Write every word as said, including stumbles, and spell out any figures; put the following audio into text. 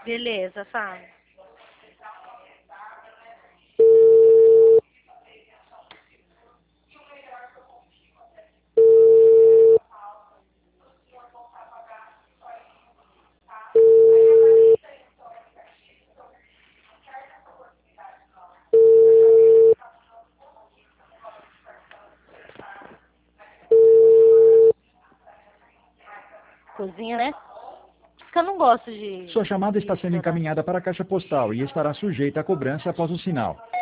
Beleza, fala. Cozinha, né? Porque eu não gosto de... Sua chamada está de sendo chorar. encaminhada para a caixa postal e estará sujeita a cobrança após o sinal.